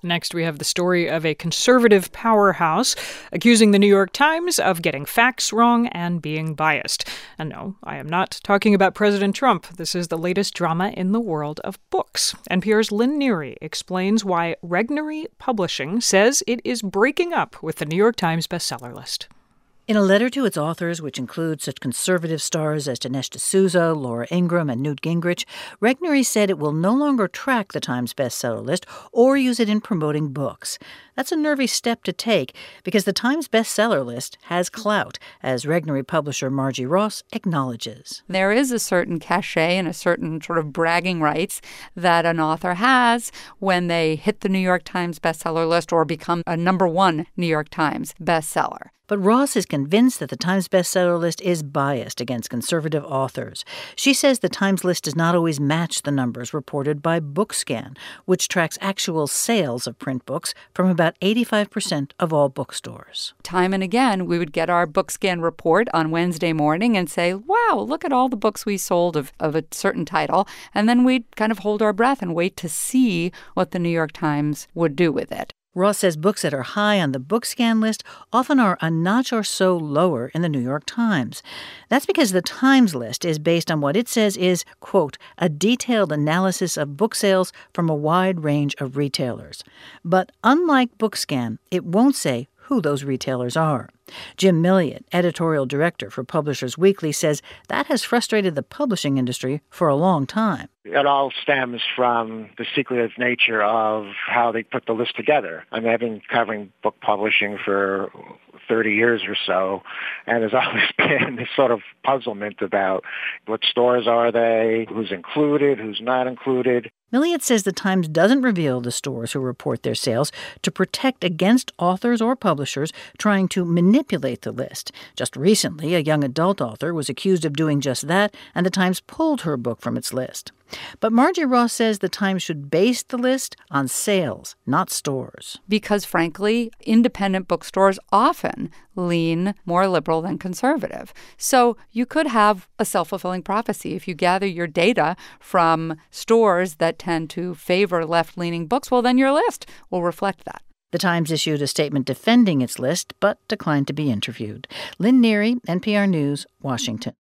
Next, we have the story of a conservative powerhouse accusing the New York Times of getting facts wrong and being biased. And no, I am not talking about President Trump. This is the latest drama in the world of books. NPR's Lynn Neary explains why Regnery Publishing says it is breaking up with the New York Times bestseller list. In a letter to its authors, which includes such conservative stars as Dinesh D'Souza, Laura Ingraham, and Newt Gingrich, Regnery said it will no longer track the Times bestseller list or use it in promoting books. That's a nervy step to take because the Times bestseller list has clout, as Regnery publisher Margie Ross acknowledges. There is a certain cachet and a certain sort of bragging rights that an author has when they hit the New York Times bestseller list or become a #1 New York Times bestseller. But Ross is convinced that the Times bestseller list is biased against conservative authors. She says the Times list does not always match the numbers reported by Bookscan, which tracks actual sales of print books from about 85% of all bookstores. Time and again, we would get our Bookscan report on Wednesday morning and say, wow, look at all the books we sold of a certain title. And then we'd kind of hold our breath and wait to see what the New York Times would do with it. Ross says books that are high on the Bookscan list often are a notch or so lower in the New York Times. That's because the Times list is based on what it says is, quote, a detailed analysis of book sales from a wide range of retailers. But unlike Bookscan, it won't say who those retailers are. Jim Milliot, editorial director for Publishers Weekly, says that has frustrated the publishing industry for a long time. It all stems from the secretive nature of how they put the list together. I mean, I've been covering book publishing for 30 years or so, and there's always been this sort of puzzlement about what stores are they, who's included, who's not included. Milliot says the Times doesn't reveal the stores who report their sales to protect against authors or publishers trying to manipulate the list. Just recently, a young adult author was accused of doing just that, and the Times pulled her book from its list. But Margie Ross says the Times should base the list on sales, not stores. Because, frankly, independent bookstores often lean more liberal than conservative. So you could have a self-fulfilling prophecy. If you gather your data from stores that tend to favor left-leaning books, well, then your list will reflect that. The Times issued a statement defending its list, but declined to be interviewed. Lynn Neary, NPR News, Washington.